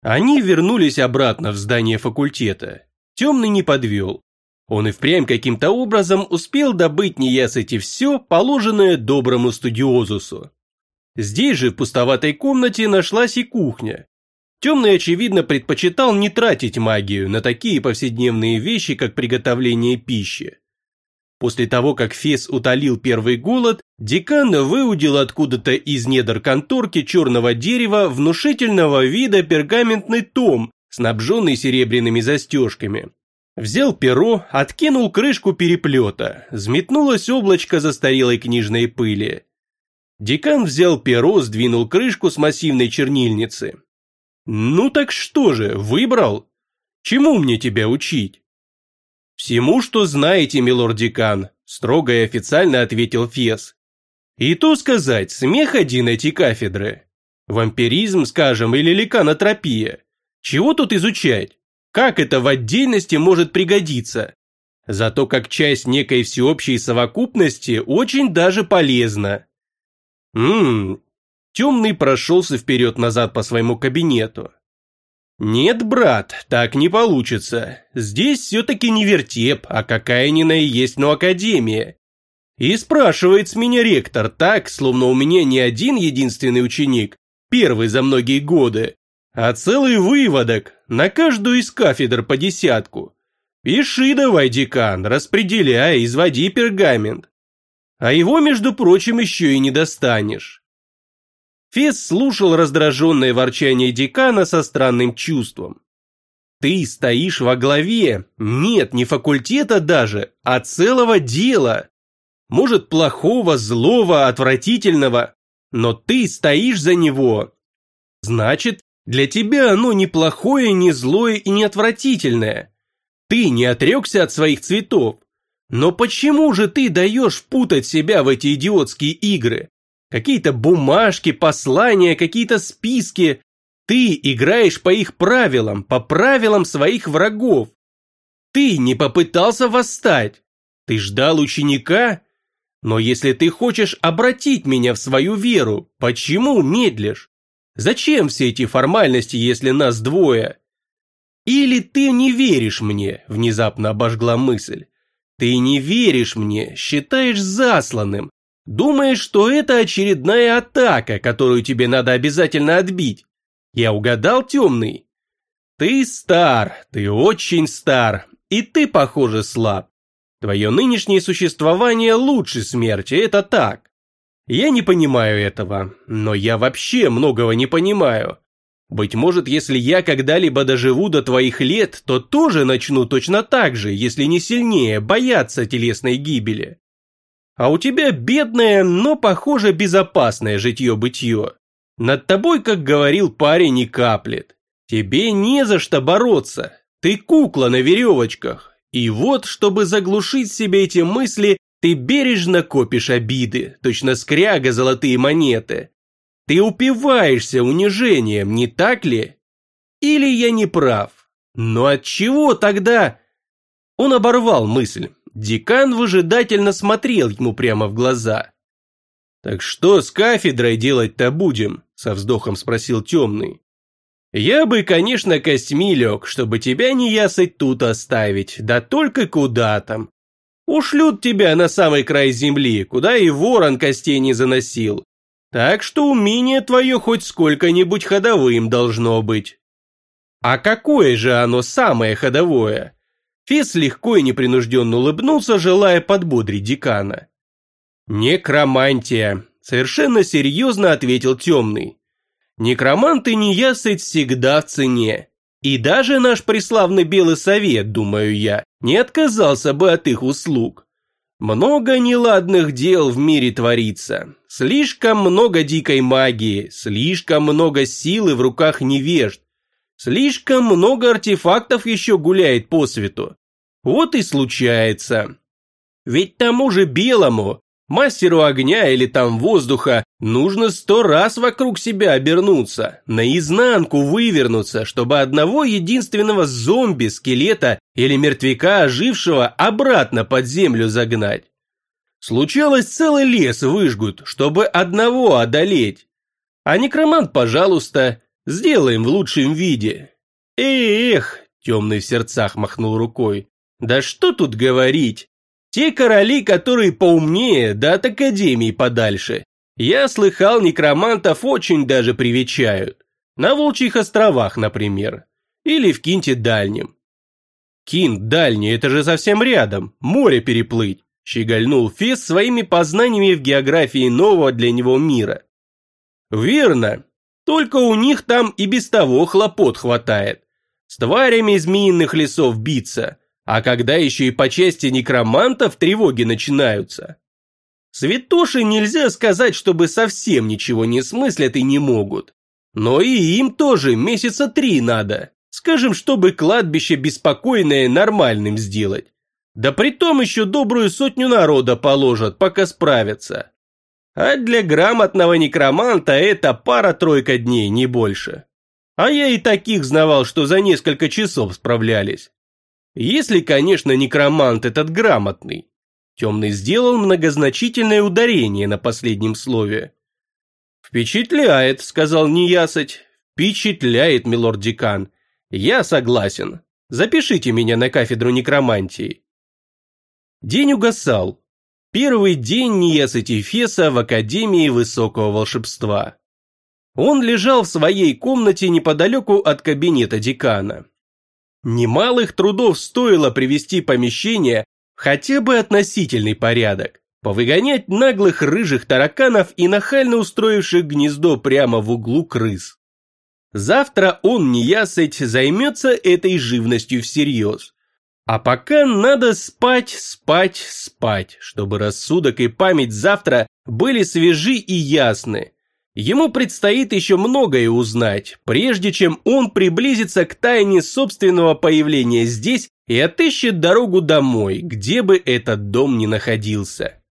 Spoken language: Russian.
Они вернулись обратно в здание факультета. Темный не подвел. Он и впрямь каким-то образом успел добыть неясыти все, положенное доброму студиозусу. Здесь же, в пустоватой комнате, нашлась и кухня. Темный, очевидно, предпочитал не тратить магию на такие повседневные вещи, как приготовление пищи. После того, как Фес утолил первый голод, декан выудил откуда-то из недр конторки черного дерева внушительного вида пергаментный том, снабженный серебряными застежками. Взял перо, откинул крышку переплета, взметнулось облачко застарелой книжной пыли. Декан взял перо, сдвинул крышку с массивной чернильницы. «Ну так что же, выбрал? Чему мне тебя учить?» «Всему, что знаете, милорд-декан», – строго и официально ответил Фес. «И то сказать, смех один эти кафедры. Вампиризм, скажем, или ликанотропия. Чего тут изучать? Как это в отдельности может пригодиться? Зато как часть некой всеобщей совокупности очень даже полезно». Темный прошелся вперед-назад по своему кабинету. «Нет, брат, так не получится. Здесь все-таки не вертеп, а какая ни на и есть, но академия. И спрашивает с меня ректор так, словно у меня не один единственный ученик, первый за многие годы, а целый выводок, на каждую из кафедр по 10. Пиши давай, декан, распределяй, изводи пергамент. А его, между прочим, еще и не достанешь». Фес слушал раздраженное ворчание декана со странным чувством. «Ты стоишь во главе, нет, не факультета даже, а целого дела. Может, плохого, злого, отвратительного, но ты стоишь за него. Значит, для тебя оно не плохое, не злое и не отвратительное. Ты не отрекся от своих цветов. Но почему же ты даешь впутать себя в эти идиотские игры? Какие-то бумажки, послания, какие-то списки. Ты играешь по их правилам, по правилам своих врагов. Ты не попытался восстать. Ты ждал ученика? Но если ты хочешь обратить меня в свою веру, почему медлишь? Зачем все эти формальности, если нас двое? Или ты не веришь мне, внезапно обожгла мысль. Ты не веришь мне, считаешь засланным. Думаешь, что это очередная атака, которую тебе надо обязательно отбить? Я угадал, темный? Ты стар, ты очень стар, и ты, похоже, слаб. Твое нынешнее существование лучше смерти, это так. Я не понимаю этого, но я вообще многого не понимаю. Быть может, если я когда-либо доживу до твоих лет, то тоже начну точно так же, если не сильнее, бояться телесной гибели. А у тебя бедное, но, похоже, безопасное житье-бытье. Над тобой, как говорил парень, не каплет. Тебе не за что бороться. Ты кукла на веревочках. И вот, чтобы заглушить себе эти мысли, ты бережно копишь обиды, точно скряга золотые монеты. Ты упиваешься унижением, не так ли? Или я не прав? Но от чего тогда? Он оборвал мысль. Декан выжидательно смотрел ему прямо в глаза. «Так что с кафедрой делать-то будем?» – со вздохом спросил темный. «Я бы, конечно, костьми лег, чтобы тебя неясыть тут оставить, да только куда там. Ушлют тебя на самый край земли, куда и ворон костей не заносил. Так что умение твое хоть сколько-нибудь ходовым должно быть». «А какое же оно самое ходовое?» Фес легко и непринужденно улыбнулся, желая подбодрить декана. «Некромантия», – совершенно серьезно ответил темный. «Некромант и неясыть всегда в цене. И даже наш преславный Белый Совет, думаю я, не отказался бы от их услуг. Много неладных дел в мире творится, слишком много дикой магии, слишком много силы в руках невежд. Слишком много артефактов еще гуляет по свету. Вот и случается. Ведь тому же белому, мастеру огня или там воздуха, нужно 100 раз вокруг себя обернуться, наизнанку вывернуться, чтобы одного единственного зомби, скелета или мертвяка ожившего обратно под землю загнать. Случалось, целый лес выжгут, чтобы одного одолеть. А некромант, пожалуйста, Сделаем в лучшем виде. Эх, темный в сердцах махнул рукой. Да что тут говорить? Те короли, которые поумнее, да от академии подальше. Я слыхал, некромантов очень даже привечают. На Волчьих островах, например. Или в Кинте Дальнем. Кинт Дальний, это же совсем рядом, море переплыть. Щегольнул Фес своими познаниями в географии нового для него мира. Верно. Только у них там и без того хлопот хватает. С тварями змеиных лесов биться. А когда еще и по части некромантов тревоги начинаются. Святоши нельзя сказать, чтобы совсем ничего не смыслят и не могут. Но и им тоже месяца 3 надо. Скажем, чтобы кладбище беспокойное нормальным сделать. Да притом еще добрую 100 народа положат, пока справятся. А для грамотного некроманта это пара-тройка дней, не больше. А я и таких знавал, что за несколько часов справлялись. Если, конечно, некромант этот грамотный. Темный сделал многозначительное ударение на последнем слове. «Впечатляет», — сказал неясыть. «Впечатляет, милорд-декан. Я согласен. Запишите меня на кафедру некромантии». День угасал. Первый день неясыти Феса в Академии Высокого Волшебства. Он лежал в своей комнате неподалеку от кабинета декана. Немалых трудов стоило привести помещение в хотя бы относительный порядок, повыгонять наглых рыжих тараканов и нахально устроивших гнездо прямо в углу крыс. Завтра он, неясыть, займется этой живностью всерьез. А пока надо спать, чтобы рассудок и память завтра были свежи и ясны. Ему предстоит еще многое узнать, прежде чем он приблизится к тайне собственного появления здесь и отыщет дорогу домой, где бы этот дом ни находился.